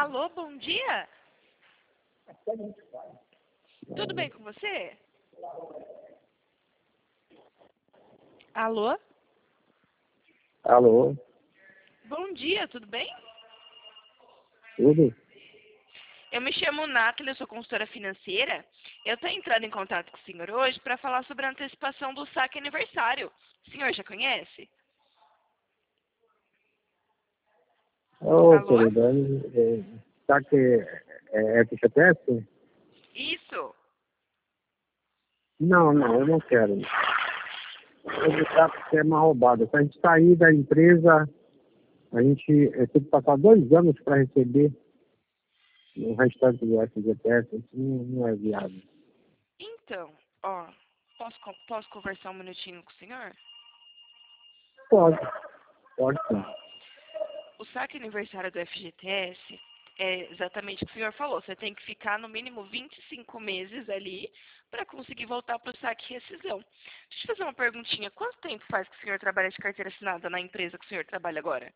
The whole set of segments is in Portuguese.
Alô, bom dia. Tudo bem com você? Alô? Alô, Bom dia, tudo bem? tudo? Eu me chamo Nathalie, eu sou consultora financeira. Eu estou entrando em contato com o senhor hoje para falar sobre a antecipação do saque aniversário. O senhor já conhece? Ô, Alô? querida, tá que é FGTS? Isso. Não, eu não quero. Eu vou estar porque é uma roubada. Se a gente sair da empresa, eu tenho que passar 2 anos para receber o restante do FGTS. Isso não é viável. Então, ó, posso conversar um minutinho com o senhor? Pode sim. O saque aniversário do FGTS é exatamente o que o senhor falou. Você tem que ficar no mínimo 25 meses ali para conseguir voltar para o saque e rescisão. Deixa eu fazer uma perguntinha. Quanto tempo faz que o senhor trabalha de carteira assinada na empresa que o senhor trabalha agora?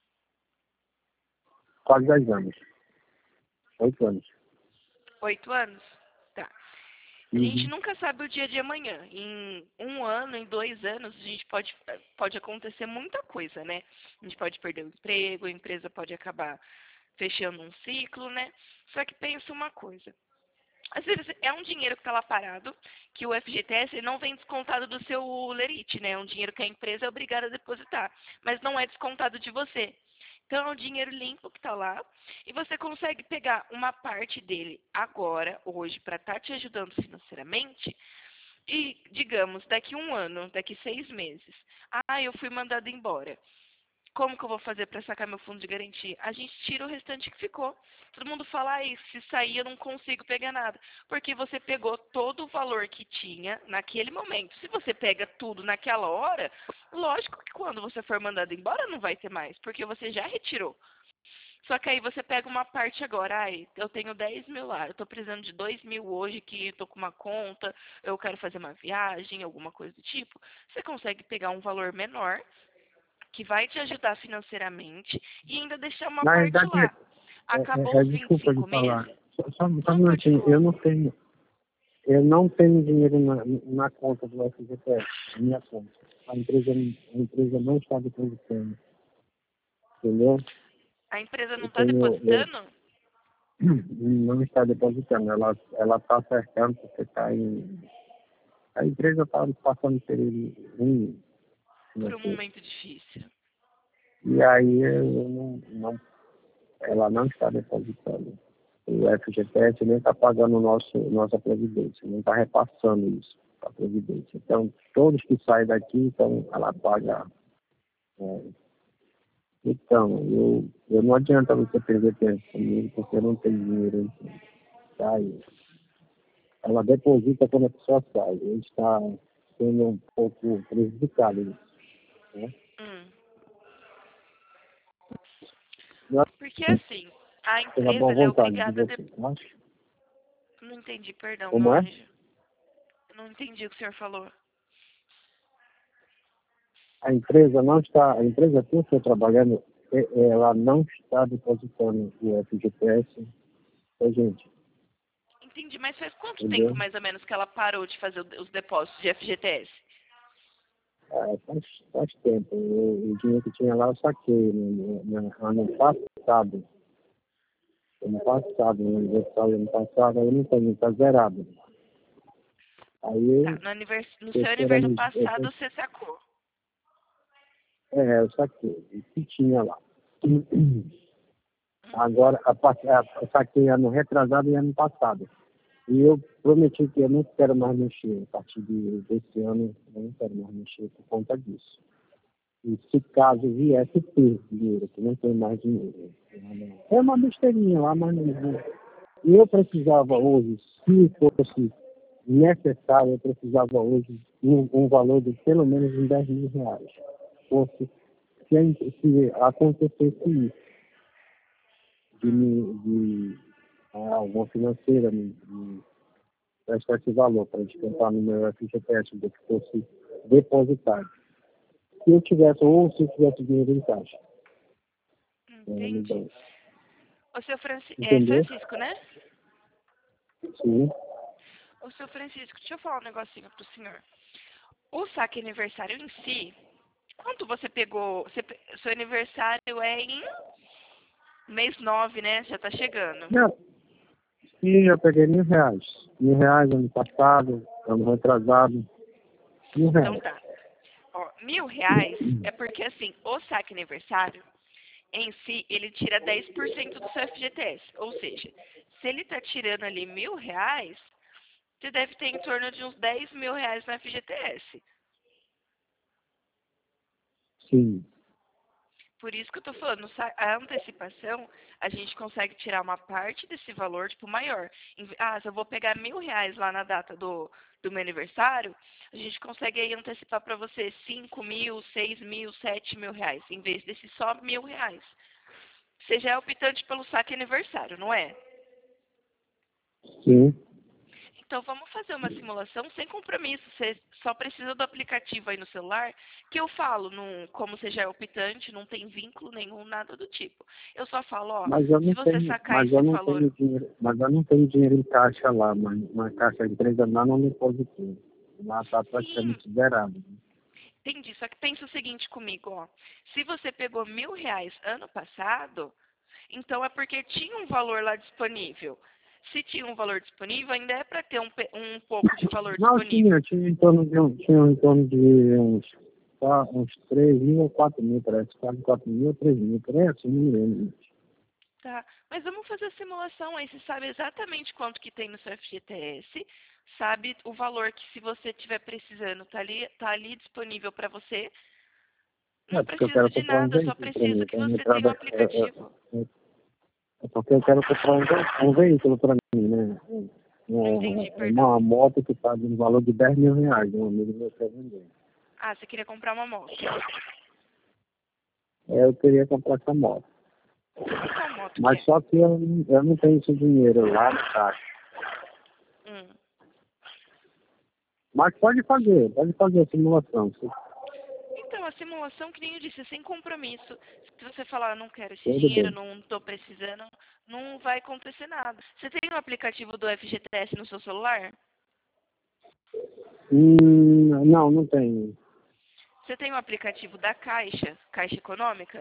Quase 10 anos. 8 anos. 8 anos? Tá. A gente Uhum. nunca sabe o dia de amanhã. Em 1 ano, em 2 anos, a gente pode acontecer muita coisa, né? A gente pode perder o emprego, a empresa pode acabar fechando um ciclo, né? Só que pensa uma coisa. Às vezes é um dinheiro que está lá parado, que o FGTS não vem descontado do seu lerite, né? É um dinheiro que a empresa é obrigada a depositar, mas não é descontado de você. Então é um dinheiro limpo que está lá e você consegue pegar uma parte dele agora, hoje, para estar te ajudando financeiramente. E, digamos, daqui 1 ano, daqui 6 meses, eu fui mandado embora. Como que eu vou fazer para sacar meu fundo de garantia? A gente tira o restante que ficou. Todo mundo fala, se sair eu não consigo pegar nada. Porque você pegou todo o valor que tinha naquele momento. Se você pega tudo naquela hora, lógico que quando você for mandado embora não vai ter mais, porque você já retirou. Só que aí você pega uma parte agora, eu tenho 10 mil lá, eu estou precisando de 2 mil hoje que estou com uma conta, eu quero fazer uma viagem, alguma coisa do tipo. Você consegue pegar um valor menor que vai te ajudar financeiramente e ainda deixar uma Na parte realidade, lá. Acabou os desculpa de 25 falar. meses? Só um Não, pode minutinho. falar. Eu não tenho dinheiro na conta do FGTS, na minha conta. A empresa não está depositando, entendeu? A empresa não Eu está tenho, depositando? não está depositando, ela está acertando porque a empresa está passando por ruim Por um financeiro. momento difícil. E aí ela não está depositando. O FGTS nem está pagando nossa previdência, não está repassando isso para a previdência. Então, todos que saem daqui, então, ela paga. é, Então, eu não adianta você perder tempo comigo, porque eu não tenho dinheiro. Tá? Ela deposita quando a pessoa sai. A gente está sendo um pouco prejudicado nisso. Né? Hum. Não Porque assim, a pela empresa boa ela é vontade de obrigada a... você. Mas, Não entendi, perdão, meu como é? anjo. Eu não entendi o que o senhor falou. A empresa que eu estou trabalhando, ela não está depositando o FGTS pra gente, Entendi, mas faz quanto tempo entendeu? mais ou menos que ela parou de fazer os depósitos de FGTS? Faz tempo. O dinheiro que tinha lá eu saquei ano passado. No aniversário do ano passado, aí não tenho, está zerado. Tá, Aí no eu seu aniversário esperando, passado você sacou. eu saquei, o que tinha lá. Agora, eu saquei ano retrasado e ano passado. E eu prometi que eu não quero mais mexer. A partir desse ano, eu não quero mais mexer por conta disso. E se caso viesse ter dinheiro, que não tem mais dinheiro. É uma besteirinha lá, mas não. E eu precisava hoje, se fosse necessário, eu precisava hoje um valor de pelo menos uns 10 mil reais. Fosse, se acontecesse isso, alguma financeira me prestar esse valor para descontar no meu FGTS do que fosse depositado. Se eu tivesse, ou se eu tivesse dinheiro em caixa, no Entendi. banco. O seu Entendeu? Francisco, né? Sim. O seu Francisco, deixa eu falar um negocinho pro senhor. O saque aniversário em si, quanto você pegou? Seu aniversário é em mês 9, né? Já tá chegando. Não, sim, eu peguei R$ 1.000. R$ 1.000 ano passado, ano retrasado. R$ 1.000. Então tá. Ó, R$ 1.000 é porque assim, o saque aniversário em si, ele tira 10% do seu FGTS. Ou seja, se ele tá tirando ali R$ 1.000, você deve ter em torno de uns R$ 10.000 no FGTS. Sim. Por isso que eu tô falando, a antecipação, a gente consegue tirar uma parte desse valor, tipo, maior. Se eu vou pegar R$ 1.000 lá na data do meu aniversário, a gente consegue aí antecipar para você 5.000, 6.000, R$ 7.000, em vez desse só R$ 1.000. Você já é optante pelo saque aniversário, não é? Sim. Então vamos fazer uma simulação sem compromisso. Você só precisa do aplicativo aí no celular, que eu falo, como você já é optante, não tem vínculo nenhum, nada do tipo. Eu só falo, ó, Mas eu se não você tenho, sacar esse valor. mas eu não tenho dinheiro em caixa lá, mas na caixa de empresa lá não me positivo. Lá está Sim, praticamente zerado. entendi. Só que pensa o seguinte comigo, ó. Se você pegou R$ 1.000 ano passado, então é porque tinha um valor lá disponível. Se tinha um valor disponível, ainda é para ter um pouco de valor Não, disponível. tinha em torno de, uns 3.000 ou 4.000, parece. Quase 4.000 ou 3.000, por aí, assim, não me lembro. Tá, mas vamos fazer a simulação aí. Você sabe exatamente quanto que tem no seu FGTS, sabe o valor que se você estiver precisando tá ali disponível para você. É Não porque eu preciso quero de comprar um nada, eu só veículo para mim. preciso Eu que tenho você tenha o entrada, aplicativo. é porque eu quero comprar um veículo para mim, né? Não entendi, Uma perdão. moto que está no valor de R$ 10.000, um amigo meu quer vender. Ah, você queria comprar uma moto. Eu queria comprar essa moto. Qual moto que Mas é? só que eu não tenho esse dinheiro lá na caixa. Hum. Mas pode fazer a simulação. Então, a simulação, que nem eu disse, é sem compromisso. Se você falar, não quero esse Tudo dinheiro, bem. não estou precisando, não vai acontecer nada. Você tem o aplicativo do FGTS no seu celular? Não, não tenho. Você tem o aplicativo da Caixa, Caixa Econômica?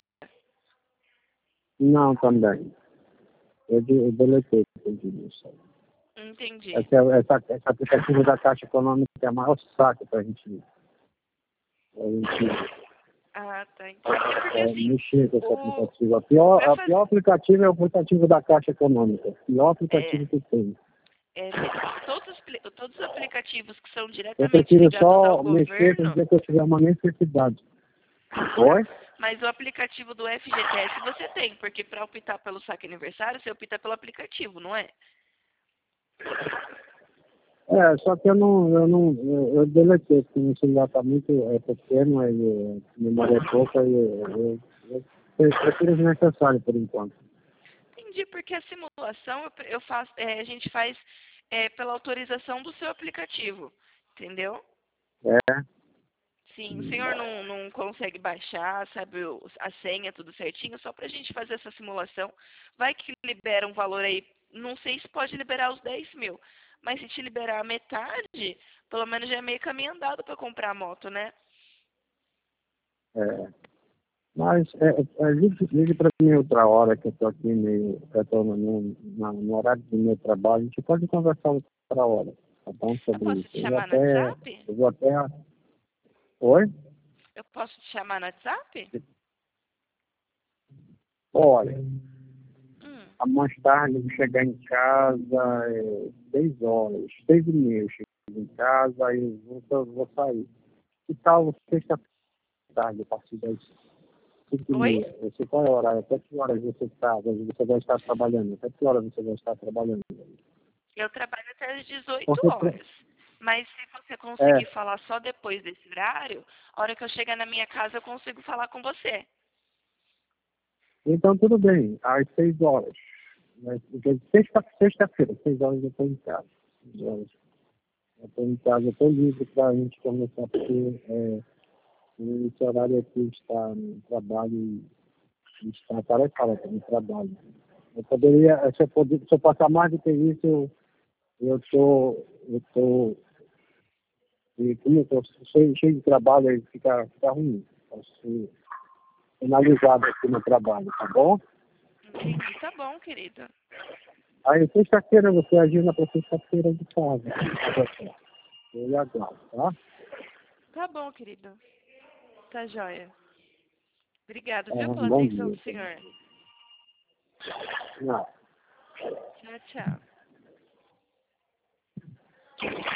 Não, também. Eu deletei tudo isso. Entendi. Esse aplicativo da Caixa Econômica é o maior saco para a gente Ah, tá. Entendi. Porque assim, mexer com esse o aplicativo. para O pior fazer aplicativo é o aplicativo da Caixa Econômica. O pior é, aplicativo que tem. todos os aplicativos que são Eu diretamente prefiro ligados ao só mexer no governo, dia que eu tiver uma necessidade. tá? Oi? Mas o aplicativo do FGTS você tem, porque para optar pelo saque aniversário, você opta pelo aplicativo, não é? Só que eu deletei, porque o celular está muito pequeno, a memória é pouca, e eu prefiro o necessário por enquanto. Entendi, porque a simulação eu faço, a gente faz pela autorização do seu aplicativo, entendeu? É, Sim, o senhor não consegue baixar, sabe, a senha, tudo certinho, só para a gente fazer essa simulação. Vai que libera um valor aí, não sei se pode liberar os 10.000, mas se te liberar a metade, pelo menos já é meio caminho andado para comprar a moto, né? é. Mas ligue para mim outra hora, que eu estou aqui eu estou no horário do meu trabalho, a gente pode conversar outra hora, tá bom, Eu sobre posso isso. te chamar no WhatsApp? Eu vou até, oi? Eu posso te chamar no WhatsApp? Olha, Hum. mais tarde eu vou chegar em casa, 6 horas, 6h30 eu chego em casa, aí eu vou sair. Que tal sexta-feira, à partir das Oi? 5h30? Você qual é o horário? Até que horas você vai estar trabalhando? Até que horas você vai estar trabalhando? Eu trabalho até às 18 Porque, horas. Mas se você é, conseguir falar só depois desse horário, a hora que eu chegar na minha casa eu consigo falar com você. então tudo bem, às 6 horas. Mas, porque sexta-feira, 6 horas eu estou em casa. 6 horas. Eu estou em casa, eu estou livre para a gente começar, porque esse horário aqui está no trabalho e está atarefado no trabalho. Eu poderia, se eu passar mais do que isso, eu tô, e como eu tô cheio de trabalho, aí fica ruim. Posso ser finalizado aqui no trabalho, tá bom? Entendi. Tá bom, querido. Aí, sexta-feira, você agenda para sexta-feira de casa. Eu aguardo, tá? Tá bom, querido. Tá joia. Obrigado, viu, É, pela bom atenção dia. do senhor. Não. Tchau, tchau.